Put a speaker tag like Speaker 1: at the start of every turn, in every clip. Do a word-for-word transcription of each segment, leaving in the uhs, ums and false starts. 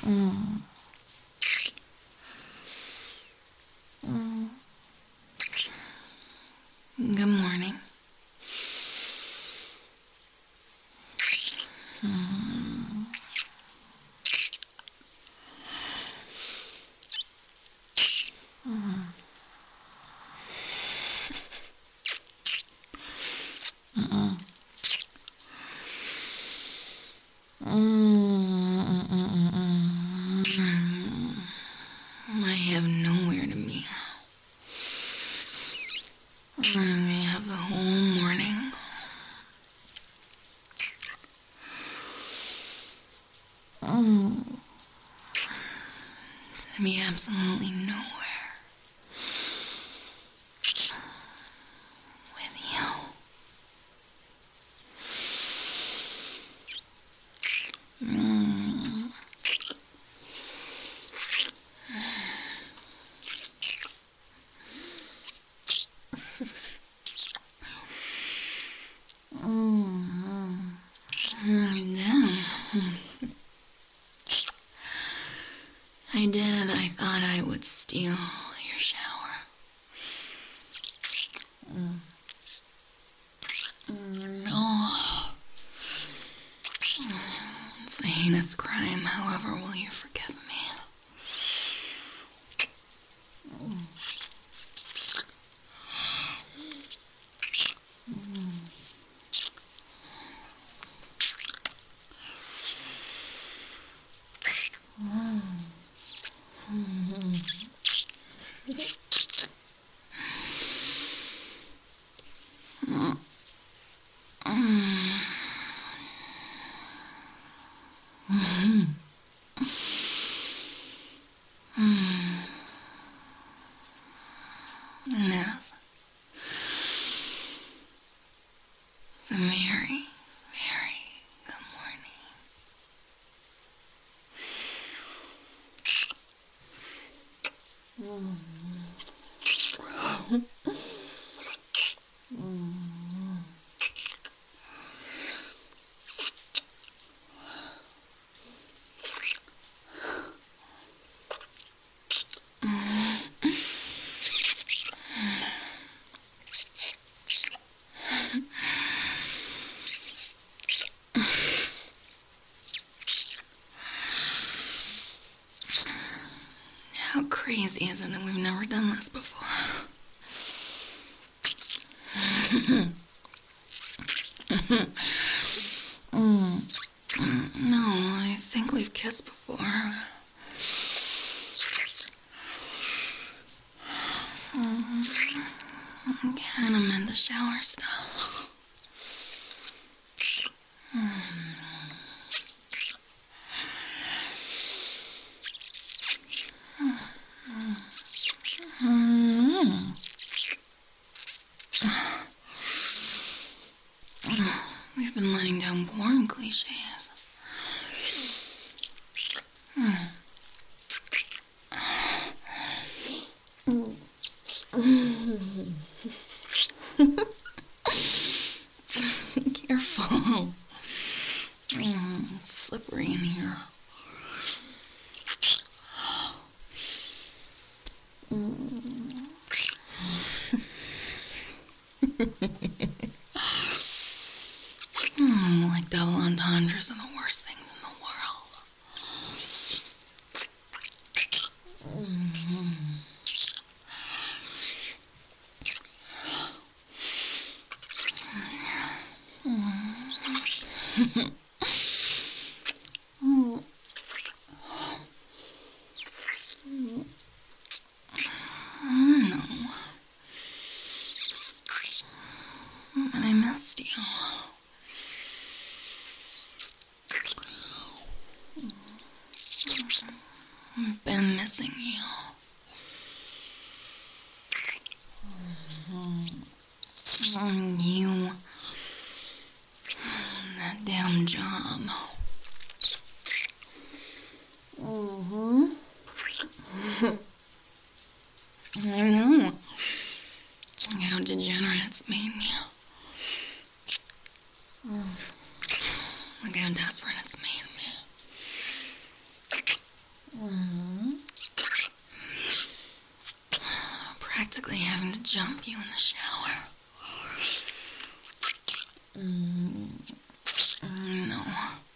Speaker 1: Mm. Mm. Good morning. Mm. Mm. Mm. Mm. Mm. I have nowhere to be. I have the whole morning. Mm. To be absolutely nowhere with you. Mm. Mm. I did. I did. I thought I would steal your shower. Mm. Mm, no. It's a heinous crime. However, will you forgive me? Mm. Mm. Mm. Mm. Yes. It's a very, very good morning. Mm. Mm. How crazy is it that we've never done this before? Mm. No, I think we've kissed before. Mm. I kind of meant the shower stuff. Mm. We've been letting down porn cliches. Mm. Careful. Mm, it's slippery in here. Mm. Mm, like double entendres are the worst things in the world. Mm. Mm. Mm. I know. But I missed you. I've been missing you. Mm, you. That damn job. Mm-hmm. I know. How degenerate it's made me. Look how desperate it's made me. practically having to jump you in the shower. Mm, no.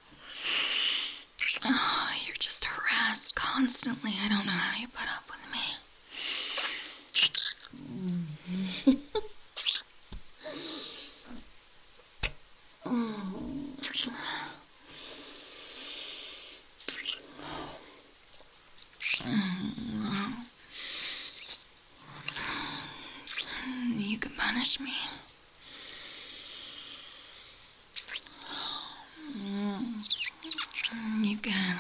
Speaker 1: Oh, you're just harassed constantly. I don't know how you put up with me. You can punish me. You can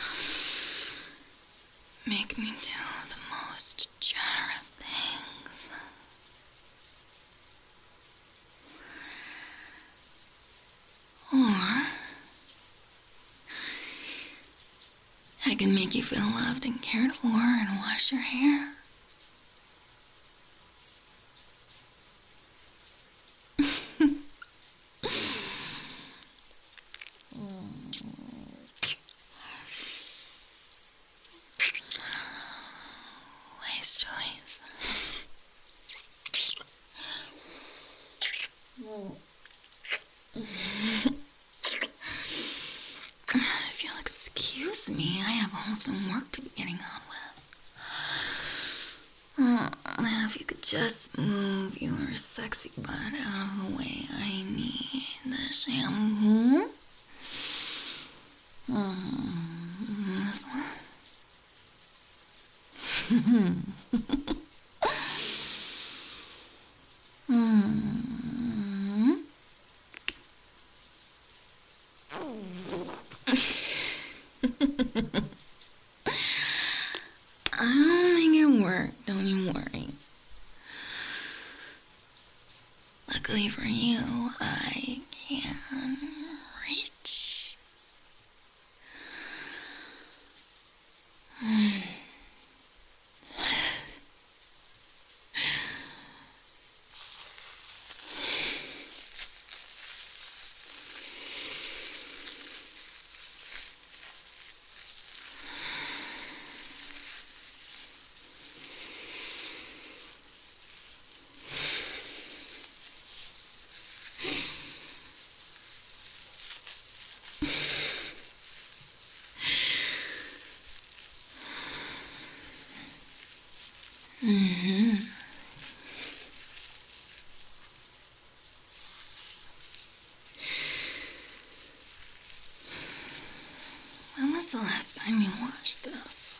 Speaker 1: make me do the most generous things. Or I can make you feel loved and cared for and wash your hair. Wise choice. If you'll excuse me, I have wholesome work to be getting on with. Oh, if you could just move your sexy butt out of the way, I need the shampoo. Mm, this one. mm. I'll make it work, don't you worry. Luckily for you, I can reach. Mm-hmm. When was the last time you watched this?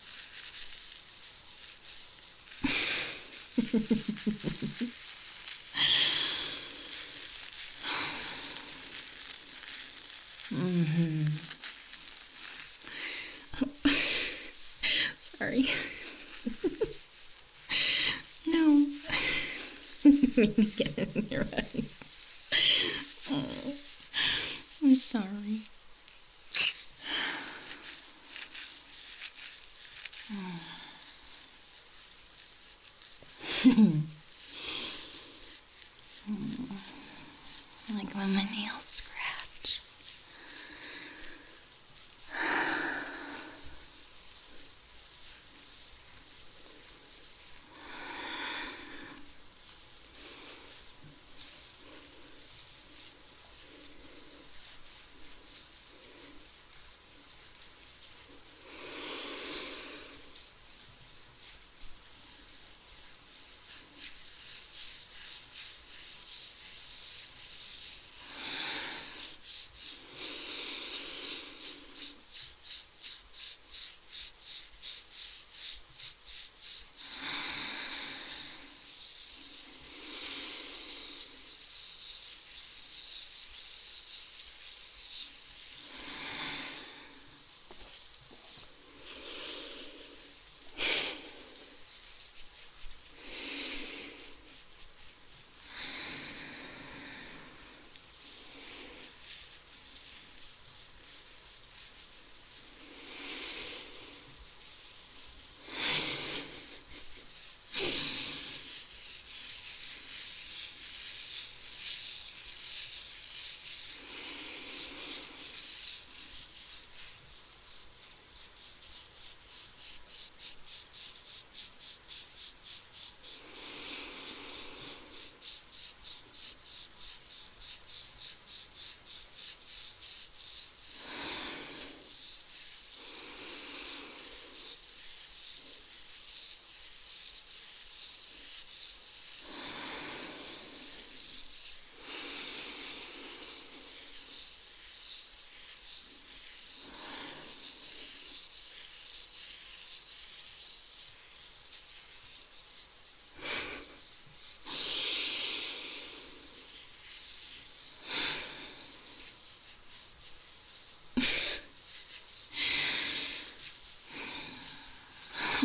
Speaker 1: mm-hmm. Sorry. No. Get it in your eyes. Oh, I'm sorry. Like when my nails scratch.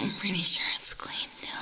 Speaker 1: I'm pretty sure it's clean too.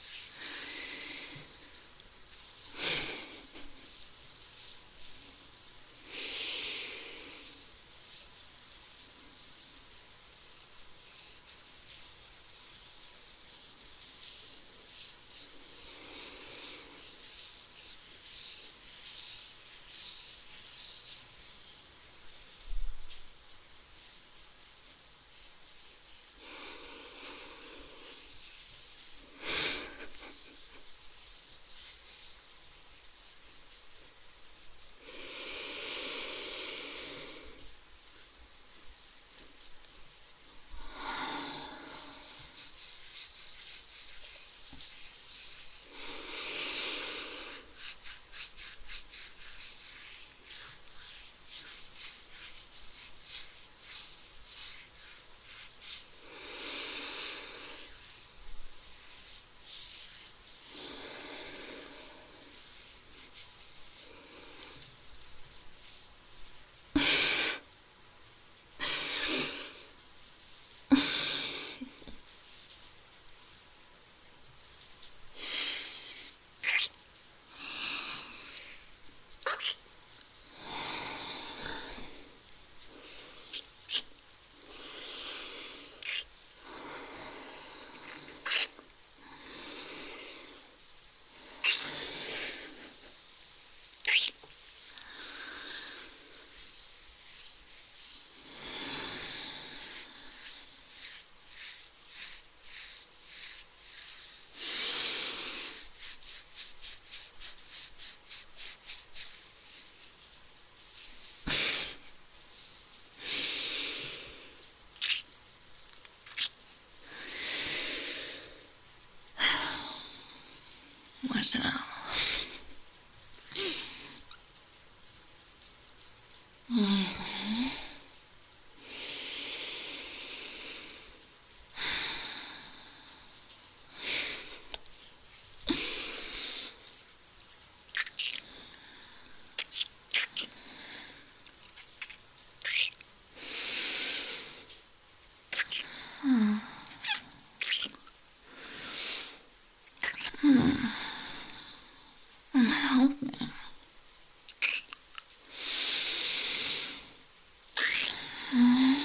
Speaker 1: Watch it out. Mm-hmm. Hmm. Hmm. Help me. Mm.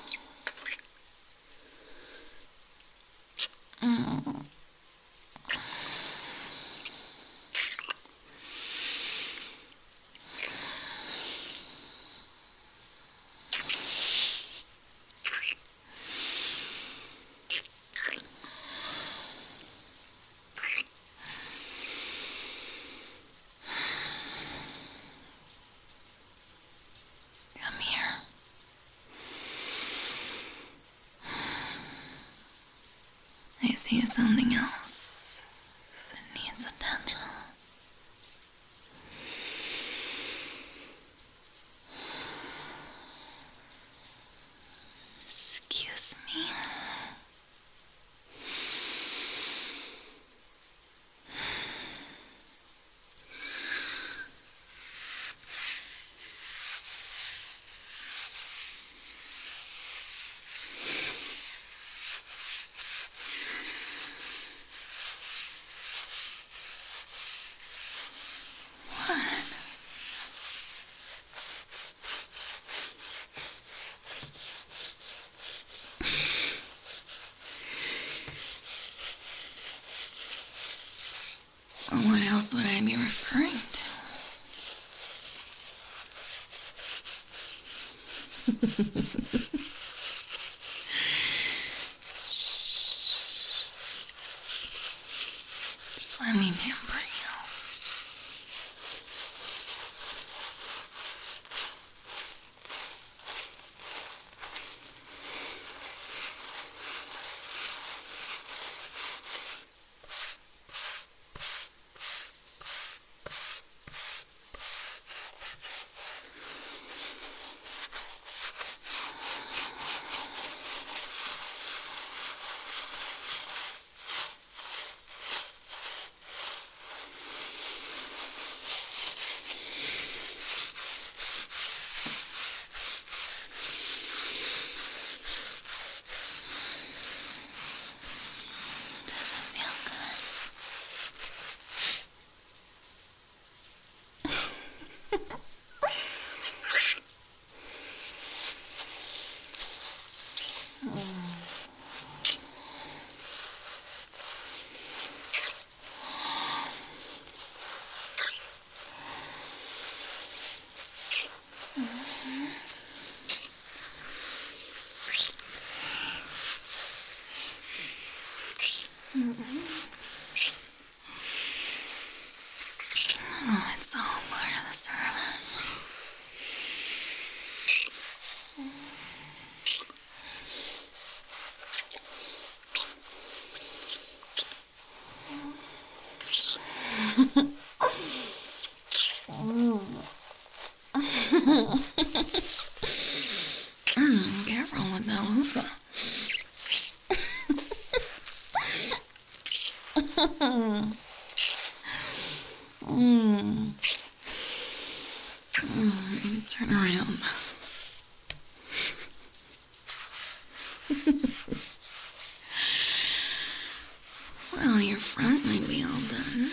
Speaker 1: Mm. Come here. I see something else that needs attention. Excuse me. What? What else would I be referring to? Shh. Just let me pamper you. Oh, it's all part of the sermon. Mm, careful with that loofah. mm. Mm, turn around. Well, your front might be all done.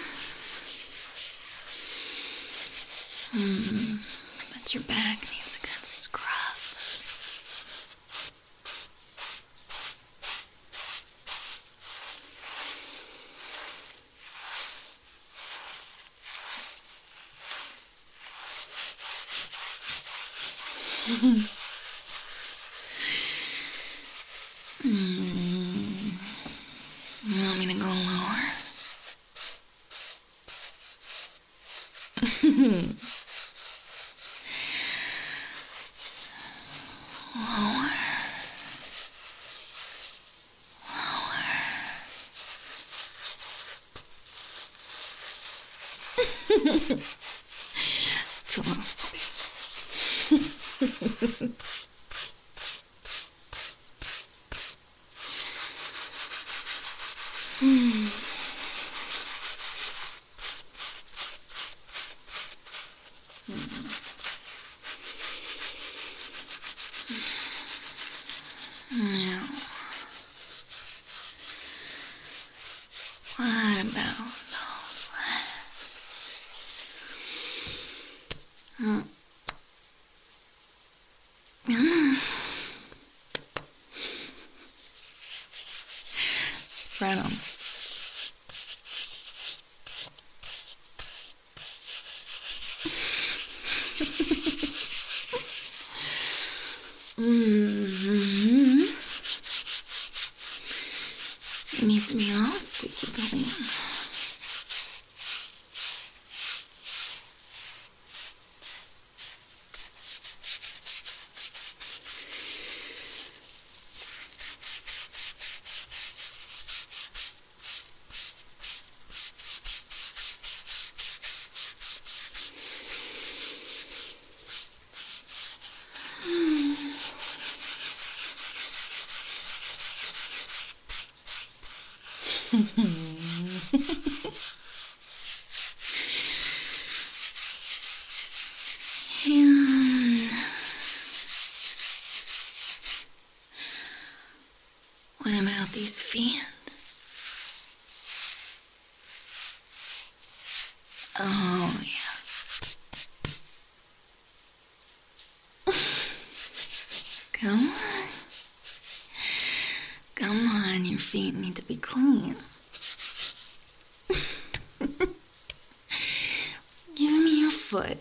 Speaker 1: Hmm, but your back needs a good scrub. Hmm. You want me to go lower? Lower. Lower. Too low. Hmm. Now, what about those legs? Hmm. Come on. Spread them. Mm-hmm. It needs to be all squeaky clean. And what about these feet? Oh, yes. Come on. Come on, your feet need to be clean. Give me your foot.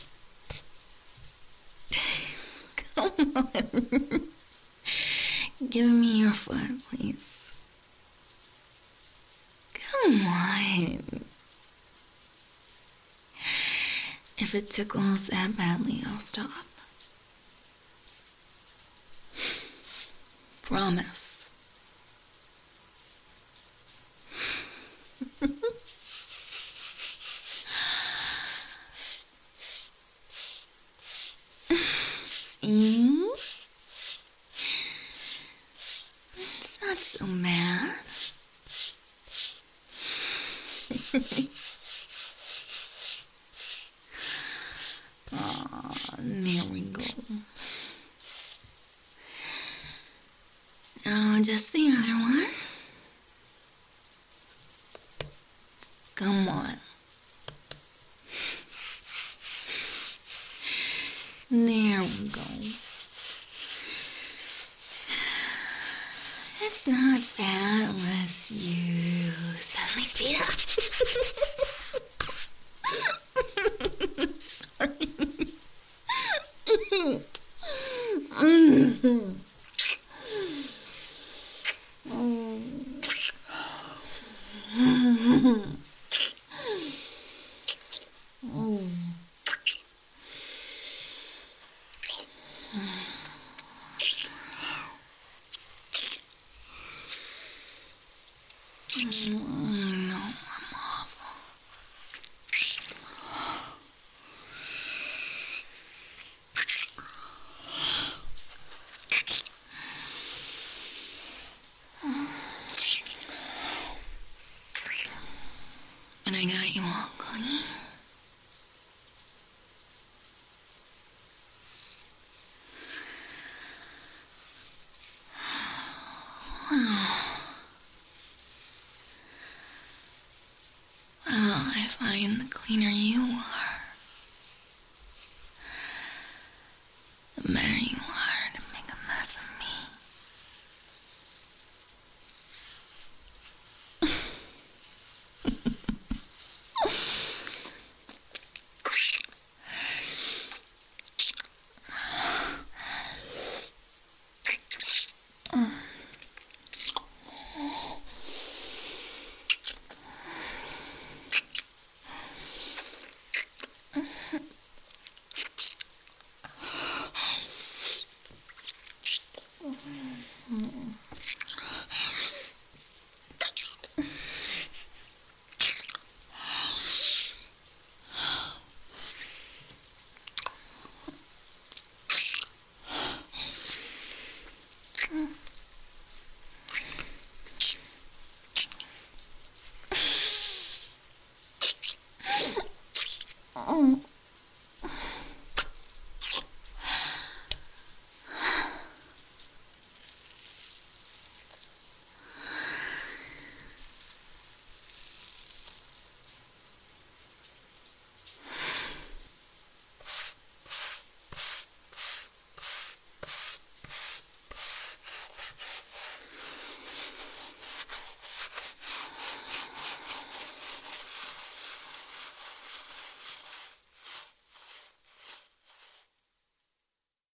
Speaker 1: Come on. Give me your foot, please. Come on. If it tickles that badly, I'll stop. Promise. See? It's not so bad. Aw, there we go. Now, just the other one. Come on. There we go. It's not bad unless you suddenly speed up. Sorry. Mm. No, I'm awful. And I got you all clean. Well, I find the cleaner you are, the better you